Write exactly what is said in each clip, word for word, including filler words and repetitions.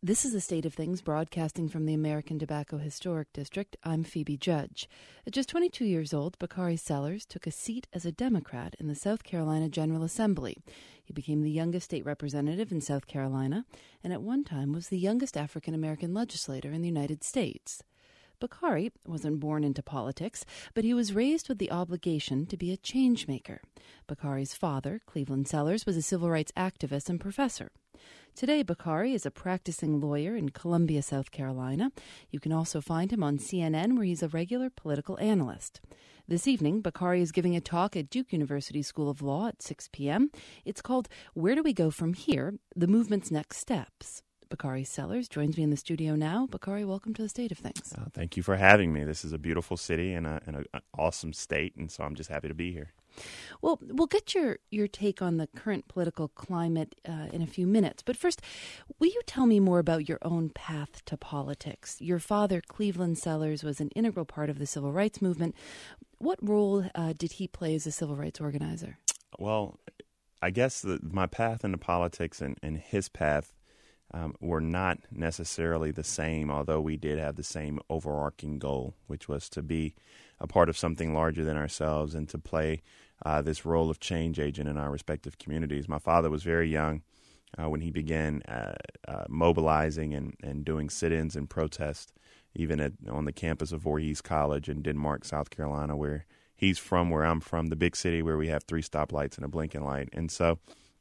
This is The State of Things, broadcasting from the American Tobacco Historic District. I'm Phoebe Judge. At just twenty-two years old, Bakari Sellers took a seat as a Democrat in the South Carolina General Assembly. He became the youngest state representative in South Carolina, and at one time was the youngest African-American legislator in the United States. Bakari wasn't born into politics, but he was raised with the obligation to be a change maker. Bakari's father, Cleveland Sellers, was a civil rights activist and professor. Today, Bakari is a practicing lawyer in Columbia, South Carolina. You can also find him on C N N, where he's a regular political analyst. This evening, Bakari is giving a talk at Duke University School of Law at six p.m. It's called Where Do We Go From Here? The Movement's Next Steps. Bakari Sellers joins me in the studio now. Bakari, welcome to The State of Things. Uh, thank you for having me. This is a beautiful city and, a, and a, an awesome state, and so I'm just happy to be here. Well, we'll get your, your take on the current political climate uh, in a few minutes. But first, will you tell me more about your own path to politics? Your father, Cleveland Sellers, was an integral part of the civil rights movement. What role uh, did he play as a civil rights organizer? Well, I guess the, my path into politics and, and his path um, were not necessarily the same, although we did have the same overarching goal, which was to be a part of something larger than ourselves and to play uh, this role of change agent in our respective communities. My father was very young uh, when he began uh, uh, mobilizing and, and doing sit-ins and protests, even at, on the campus of Voorhees College in Denmark, South Carolina, where he's from, where I'm from, the big city where we have three stoplights and a blinking light. And so,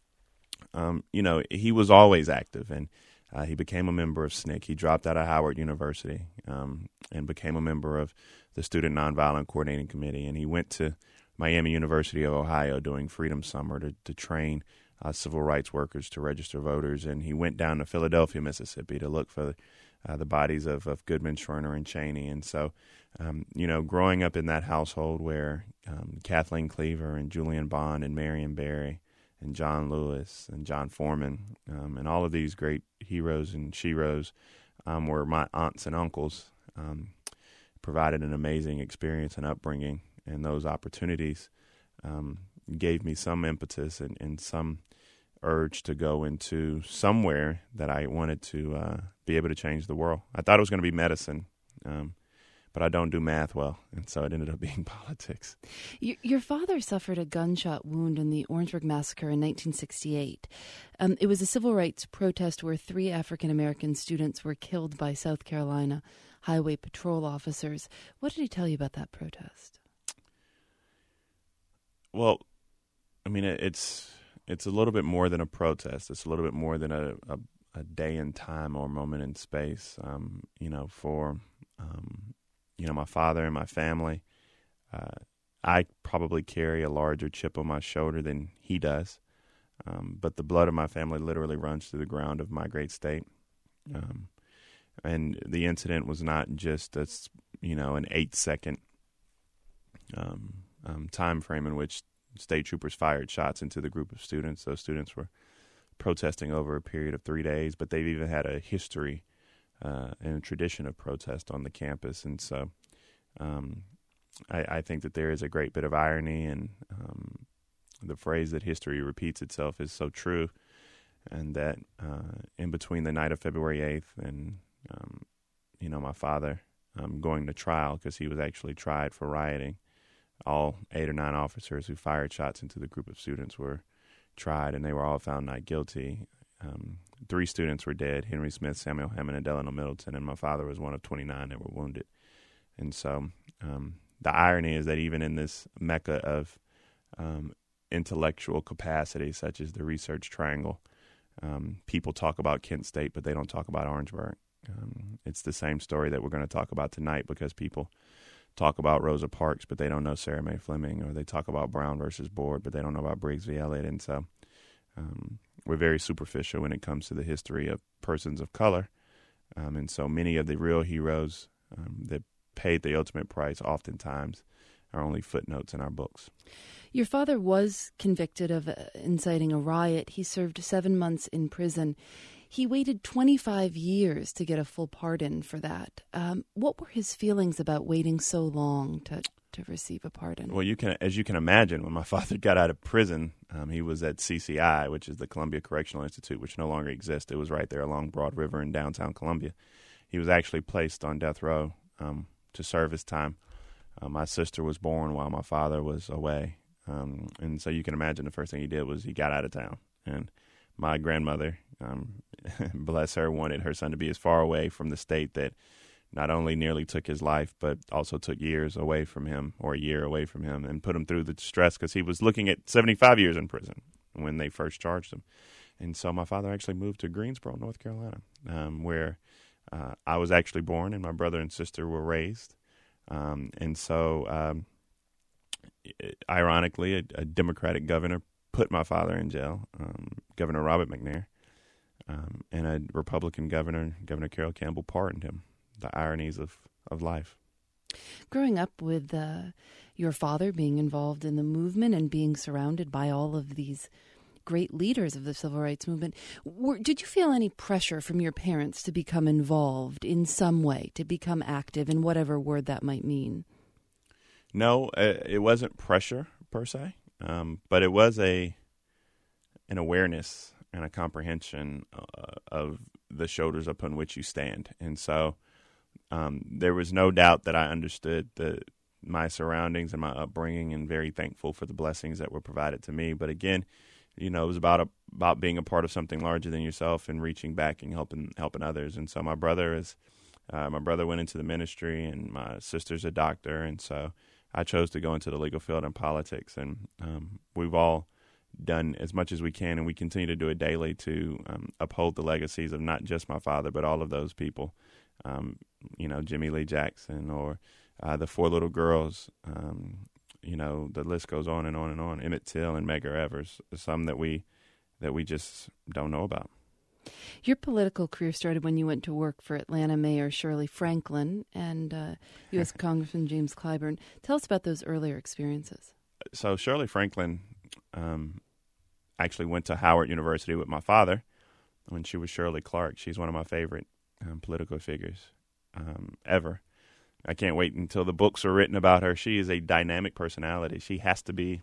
um, you know, he was always active, and uh, he became a member of S N C C. He dropped out of Howard University um, and became a member of the Student Nonviolent Coordinating Committee, and he went to Miami University of Ohio doing Freedom Summer to, to train uh, civil rights workers to register voters, and he went down to Philadelphia, Mississippi to look for uh, the bodies of, of Goodman, Schwerner, and Cheney. And so, um, you know, growing up in that household where um, Kathleen Cleaver and Julian Bond and Marion Barry and John Lewis and John Foreman um, and all of these great heroes and sheroes um, were my aunts and uncles, um, provided an amazing experience and upbringing, and those opportunities um, gave me some impetus and, and some urge to go into somewhere that I wanted to uh, be able to change the world. I thought it was going to be medicine, um, but I don't do math well, and so it ended up being politics. Your, your father suffered a gunshot wound in the Orangeburg Massacre in nineteen sixty-eight. Um, it was a civil rights protest where three African-American students were killed by South Carolina Highway Patrol officers. What did he tell you about that protest? Well, I mean, it's it's a little bit more than a protest. It's a little bit more than a, a, a day in time or a moment in space. Um, you know, for um, you know, my father and my family, uh, I probably carry a larger chip on my shoulder than he does. Um, but the blood of my family literally runs through the ground of my great state. Um, and the incident was not just a, you know, an eight second um, um, time frame in which state troopers fired shots into the group of students. Those students were protesting over a period of three days, but they've even had a history uh, and a tradition of protest on the campus. And so um, I, I think that there is a great bit of irony, and um, the phrase that history repeats itself is so true, and that uh, in between the night of February eighth and, um, you know, my father um, going to trial, because he was actually tried for rioting, all eight or nine officers who fired shots into the group of students were tried, and they were all found not guilty. Um, three students were dead: Henry Smith, Samuel Hammond, and Delano Middleton, and my father was one of twenty-nine that were wounded. And so um, the irony is that even in this mecca of um, intellectual capacity, such as the Research Triangle, um, people talk about Kent State, but they don't talk about Orangeburg. Um, it's the same story that we're going to talk about tonight, because people talk about Rosa Parks, but they don't know Sarah Mae Fleming, or they talk about Brown versus Board, but they don't know about Briggs v. Elliott. And so um, we're very superficial when it comes to the history of persons of color. Um, and so many of the real heroes um, that paid the ultimate price oftentimes are only footnotes in our books. Your father was convicted of uh, inciting a riot. He served seven months in prison. He waited twenty-five years to get a full pardon for that. Um, what were his feelings about waiting so long to, to receive a pardon? Well, you can, as you can imagine, when my father got out of prison, um, he was at C C I, which is the Columbia Correctional Institute, which no longer exists. It was right there along Broad River in downtown Columbia. He was actually placed on death row um, to serve his time. Uh, my sister was born while my father was away. Um, and so you can imagine the first thing he did was he got out of town. And my grandmother, um, bless her, wanted her son to be as far away from the state that not only nearly took his life, but also took years away from him, or a year away from him, and put him through the stress, because he was looking at seventy-five years in prison when they first charged him. And so my father actually moved to Greensboro, North Carolina, um, where uh, I was actually born and my brother and sister were raised. Um, and so, um, ironically, a, a Democratic governor put my father in jail, um, Governor Robert McNair, um, and a Republican governor, Governor Carroll Campbell, pardoned him. The ironies of, of life. Growing up with uh, your father being involved in the movement and being surrounded by all of these great leaders of the civil rights movement, were, did you feel any pressure from your parents to become involved in some way, to become active in whatever word that might mean? No, it wasn't pressure per se, um, but it was a an awareness and a comprehension uh, of the shoulders upon which you stand. And so um, there was no doubt that I understood the my surroundings and my upbringing, and very thankful for the blessings that were provided to me. But again, you know, it was about a, about being a part of something larger than yourself and reaching back and helping helping others. And so my brother is uh, my brother went into the ministry, and my sister's a doctor, and so I chose to go into the legal field and politics. And um, we've all done as much as we can, and we continue to do it daily to um, uphold the legacies of not just my father, but all of those people. Um, you know, Jimmy Lee Jackson, or uh, the four little girls. Um, you know, the list goes on and on and on. Emmett Till and Medgar Evers, some that we that we just don't know about. Your political career started when you went to work for Atlanta Mayor Shirley Franklin and uh, U S Congressman James Clyburn. Tell us about those earlier experiences. So Shirley Franklin um, actually went to Howard University with my father when she was Shirley Clark. She's one of my favorite um, political figures um, ever. I can't wait until the books are written about her. She is a dynamic personality. She has to be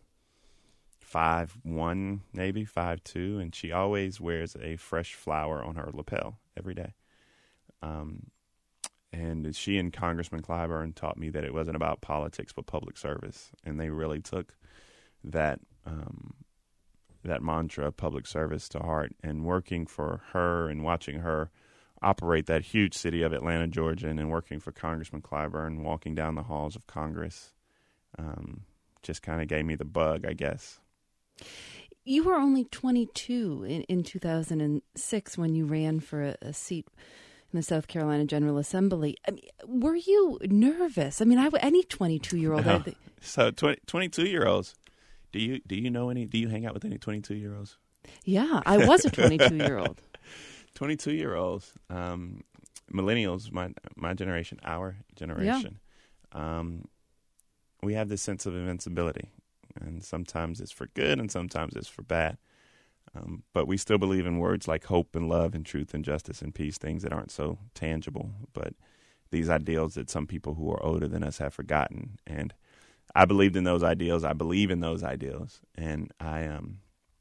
five one, maybe five two, and she always wears a fresh flower on her lapel every day. Um, and she and Congressman Clyburn taught me that it wasn't about politics but public service, and they really took that um, that mantra of public service to heart. And working for her and watching her operate that huge city of Atlanta, Georgia, and then working for Congressman Clyburn, walking down the halls of Congress, um, just kind of gave me the bug, I guess. You were only twenty-two in, in two thousand six when you ran for a, a seat in the South Carolina General Assembly. I mean, were you nervous? I mean, I, any twenty-two-year-old. No. Th- so twenty, twenty-two-year-olds, do you do you know any? Do you hang out with any twenty-two-year-olds? Yeah, I was a twenty-two-year-old. twenty-two-year-olds, um, millennials, my my generation, our generation, yeah. um, we have this sense of invincibility, and sometimes it's for good and sometimes it's for bad. Um, but we still believe in words like hope and love and truth and justice and peace, things that aren't so tangible, but these ideals that some people who are older than us have forgotten. And I believed in those ideals. I believe in those ideals. And I um,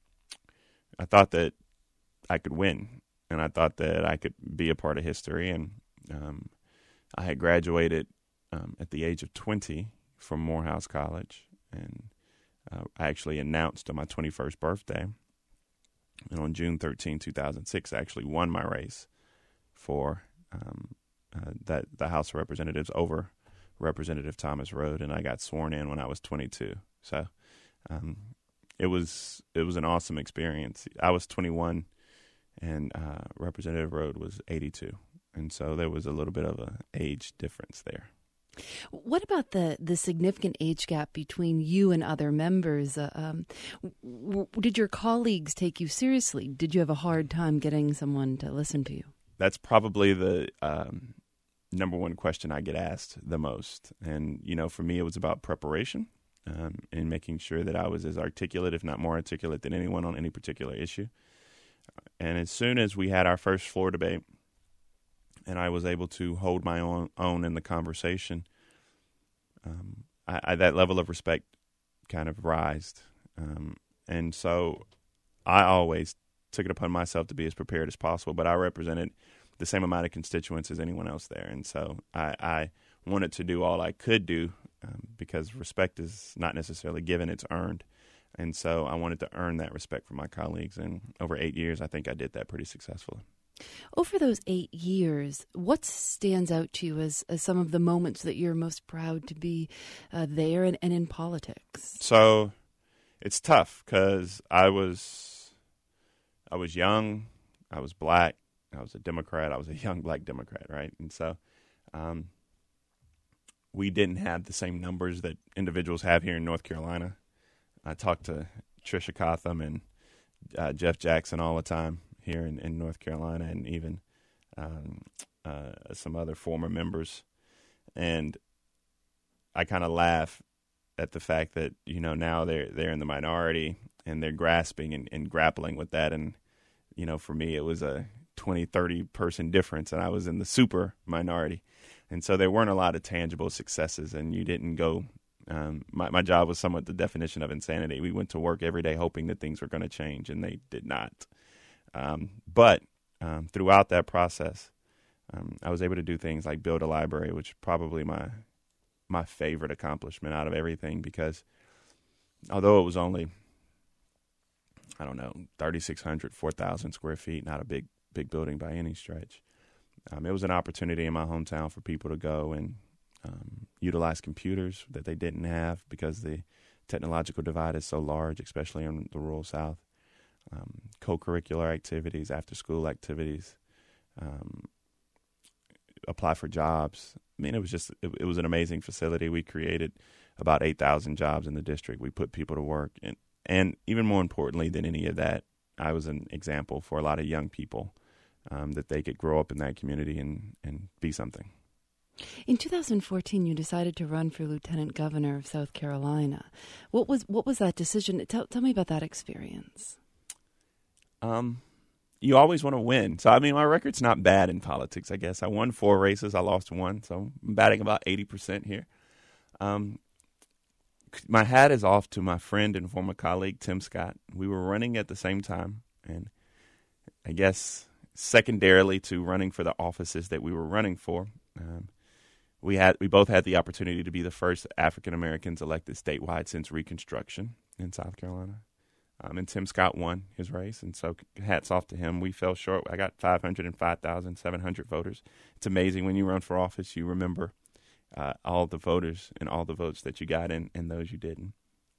I thought that I could win. And I thought that I could be a part of history. And um, I had graduated um, at the age of twenty from Morehouse College. And uh, I actually announced on my twenty-first birthday. And on June thirteenth, two thousand six, I actually won my race for um, uh, that the House of Representatives over Representative Thomas Rhode. And I got sworn in when I was twenty-two. So um, it was it was an awesome experience. I was twenty-one. And uh, Representative Rhode was eighty-two. And so there was a little bit of an age difference there. What about the, the significant age gap between you and other members? Uh, um, w- did your colleagues take you seriously? Did you have a hard time getting someone to listen to you? That's probably the um, number one question I get asked the most. And, you know, for me, it was about preparation um, and making sure that I was as articulate, if not more articulate, than anyone on any particular issue. And as soon as we had our first floor debate, and I was able to hold my own, own in the conversation, um, I, I, that level of respect kind of rised. Um, and so I always took it upon myself to be as prepared as possible, but I represented the same amount of constituents as anyone else there. And so I, I wanted to do all I could do um, because respect is not necessarily given, it's earned. And so I wanted to earn that respect from my colleagues. And over eight years, I think I did that pretty successfully. Over those eight years, what stands out to you as, as some of the moments that you're most proud to be uh, there and, and in politics? So it's tough because I was, I was young, I was black, I was a Democrat, I was a young black Democrat, right? And so um, we didn't have the same numbers that individuals have here in North Carolina. I talked to Tricia Cotham and uh, Jeff Jackson all the time here in, in North Carolina, and even um, uh, some other former members. And I kind of laugh at the fact that, you know, now they're they're in the minority and they're grasping and, and grappling with that. And, you know, for me, it was a twenty, thirty person difference, and I was in the super minority. And so there weren't a lot of tangible successes, and you didn't go. Um, my, my job was somewhat the definition of insanity. We went to work every day hoping that things were going to change, and they did not. Um, but um, throughout that process, um, I was able to do things like build a library, which is probably my my favorite accomplishment out of everything, because although it was only, I don't know, thirty-six hundred, four thousand square feet, not a big, big building by any stretch, um, it was an opportunity in my hometown for people to go and um, utilize computers that they didn't have because the technological divide is so large, especially in the rural South. Um, co-curricular activities, after-school activities, um, apply for jobs. I mean, it was just, it, it was an amazing facility. We created about eight thousand jobs in the district. We put people to work. And, and even more importantly than any of that, I was an example for a lot of young people um, that they could grow up in that community and, and be something. In two thousand fourteen, you decided to run for lieutenant governor of South Carolina. What was what was that decision? Tell, tell me about that experience. Um, you always want to win. So, I mean, my record's not bad in politics, I guess. I won four races. I lost one. So I'm batting about eighty percent here. Um, my hat is off to my friend and former colleague, Tim Scott. We were running at the same time. And I guess secondarily to running for the offices that we were running for, um, we had we both had the opportunity to be the first African Americans elected statewide since Reconstruction in South Carolina. Um, and Tim Scott won his race, and so hats off to him. We fell short. I got five hundred five thousand seven hundred voters. It's amazing when you run for office, you remember uh, all the voters and all the votes that you got and, and those you didn't.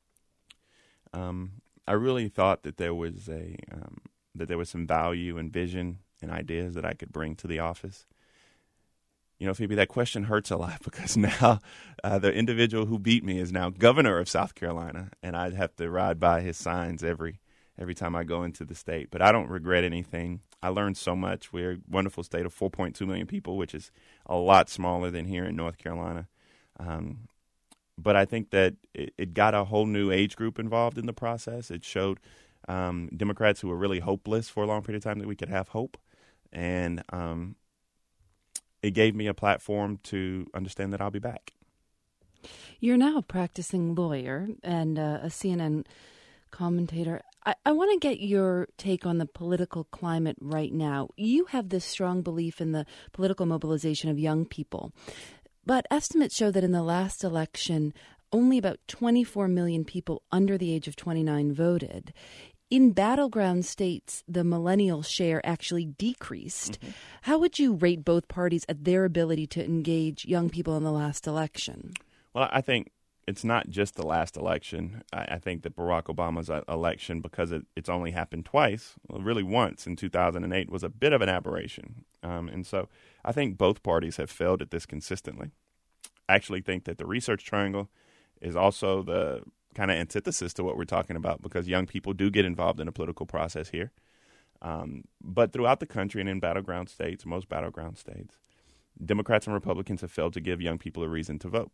Um, I really thought that there was a um, that there was some value and vision and ideas that I could bring to the office. You know, Phoebe, that question hurts a lot because now uh, the individual who beat me is now governor of South Carolina, and I'd have to ride by his signs every every time I go into the state. But I don't regret anything. I learned so much. We're a wonderful state of four point two million people, which is a lot smaller than here in North Carolina. Um, but I think that it, it got a whole new age group involved in the process. It showed um, Democrats who were really hopeless for a long period of time that we could have hope. And um it gave me a platform to understand that I'll be back. You're now a practicing lawyer and uh, a C N N commentator. I, I want to get your take on the political climate right now. You have this strong belief in the political mobilization of young people. But estimates show that in the last election, only about twenty-four million people under the age of twenty-nine voted. In battleground states, the millennial share actually decreased. Mm-hmm. How would you rate both parties at their ability to engage young people in the last election? Well, I think it's not just the last election. I, I think that Barack Obama's election, because it, it's only happened twice, well, really once in two thousand eight, was a bit of an aberration. Um, and so I think both parties have failed at this consistently. I actually think that the research triangle is also the kind of antithesis to what we're talking about, because young people do get involved in the political process here. Um, but throughout the country and in battleground states, most battleground states, Democrats and Republicans have failed to give young people a reason to vote.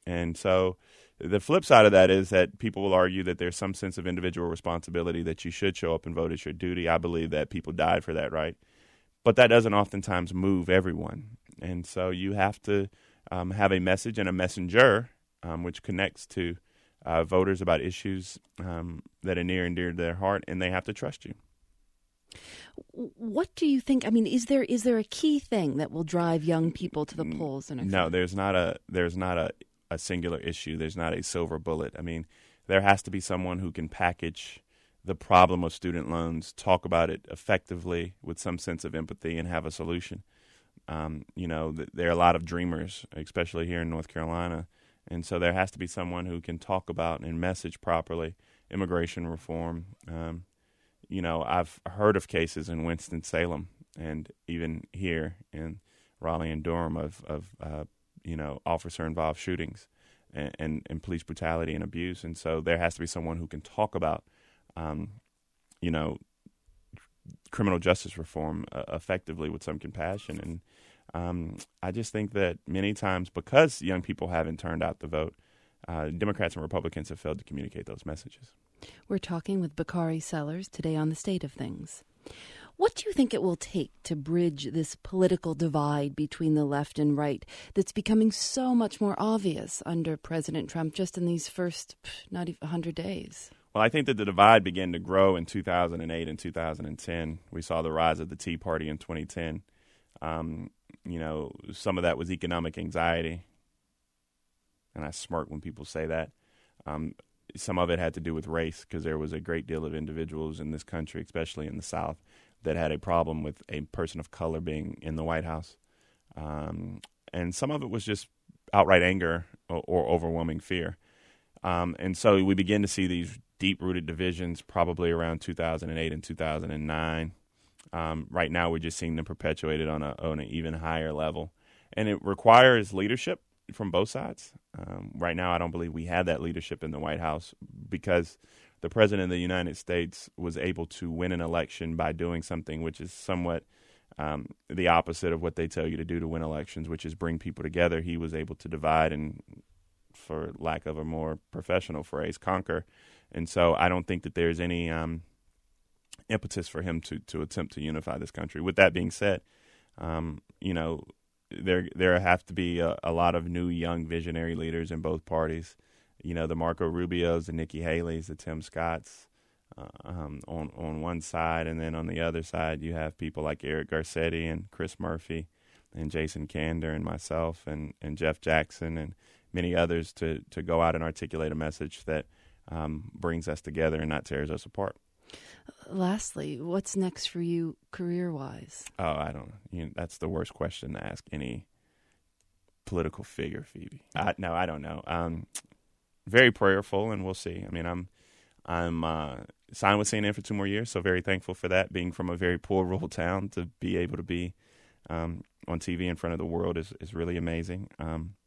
And so the flip side of that is that people will argue that there's some sense of individual responsibility that you should show up and vote as your duty. I believe that people died for that right. But that doesn't oftentimes move everyone. And so you have to um, have a message and a messenger um, which connects to uh, voters about issues um, that are near and dear to their heart, and they have to trust you. What do you think? I mean, is there is there a key thing that will drive young people to the polls? In no, there's not a there's not a, a singular issue. There's not a silver bullet. I mean, there has to be someone who can package the problem of student loans, talk about it effectively with some sense of empathy, and have a solution. Um, you know, th- there are a lot of dreamers, especially here in North Carolina, and so there has to be someone who can talk about and message properly immigration reform. Um, You know, I've heard of cases in Winston-Salem and even here in Raleigh and Durham of, of uh, you know, officer-involved shootings and, and, and police brutality and abuse. And so there has to be someone who can talk about, um, you know, criminal justice reform uh, effectively with some compassion. And um, I just think that many times, because young people haven't turned out to vote, uh, Democrats and Republicans have failed to communicate those messages. We're talking with Bakari Sellers today on The State of Things. What do you think it will take to bridge this political divide between the left and right that's becoming so much more obvious under President Trump just in these first, not even one hundred days? Well, I think that the divide began to grow in two thousand eight and two thousand ten. We saw the rise of the Tea Party in twenty ten. Um, you know, some of that was economic anxiety, and I smirk when people say that. Um, some of it had to do with race, because there was a great deal of individuals in this country, especially in the South, that had a problem with a person of color being in the White House. Um, and some of it was just outright anger or, or overwhelming fear. Um, and so we begin to see these deep-rooted divisions probably around two thousand eight and two thousand nine. Um, right now we're just seeing them perpetuated on, a, on an even higher level. And it requires leadership from both sides. Um, right now, I don't believe we have that leadership in the White House, because the President of the United States was able to win an election by doing something which is somewhat um, the opposite of what they tell you to do to win elections, which is bring people together. He was able to divide and, for lack of a more professional phrase, conquer. And so I don't think that there's any um, impetus for him to, to attempt to unify this country. With that being said, um, you know, There there have to be a, a lot of new, young, visionary leaders in both parties. You know, the Marco Rubios, the Nikki Haley's, the Tim Scotts uh, um, on, on one side. And then on the other side, you have people like Eric Garcetti and Chris Murphy and Jason Kander and myself and, and Jeff Jackson and many others to, to go out and articulate a message that um, brings us together and not tears us apart. Lastly, what's next for you career-wise? Oh, I don't know. You know, that's the worst question to ask any political figure, Phoebe. I, no, I don't know. Um, very prayerful, and we'll see. I mean, I'm I'm uh, signed with C N N for two more years, so very thankful for that. Being from a very poor rural town, to be able to be um, on T V in front of the world is, is really amazing. Um,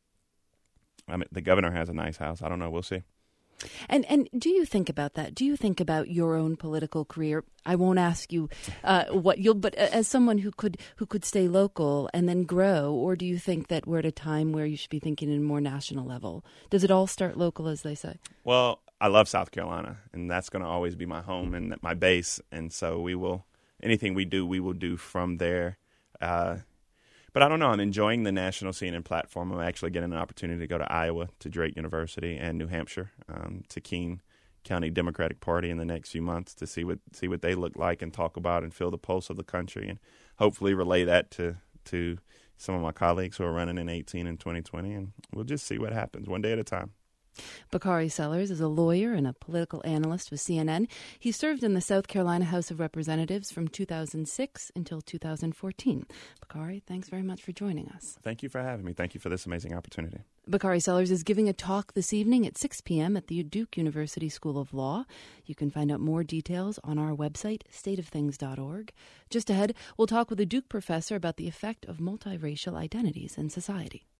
I mean, the governor has a nice house. I don't know. We'll see. And and do you think about that? Do you think about your own political career? I won't ask you uh, what you'll, but as someone who could who could stay local and then grow, or do you think that we're at a time where you should be thinking in a more national level? Does it all start local, as they say? Well, I love South Carolina, and that's going to always be my home and my base. And so we will, anything we do, we will do from there. Uh, But I don't know. I'm enjoying the national scene and platform. I'm actually getting an opportunity to go to Iowa, to Drake University, and New Hampshire, um, to Keene County Democratic Party in the next few months to see what see what they look like and talk about and feel the pulse of the country, and hopefully relay that to to some of my colleagues who are running in eighteen and twenty twenty, and we'll just see what happens one day at a time. Bakari Sellers is a lawyer and a political analyst with C N N. He served in the South Carolina House of Representatives from two thousand six until two thousand fourteen. Bakari, thanks very much for joining us. Thank you for having me. Thank you for this amazing opportunity. Bakari Sellers is giving a talk this evening at six p.m. at the Duke University School of Law. You can find out more details on our website, state of things dot org. Just ahead, we'll talk with a Duke professor about the effect of multiracial identities in society.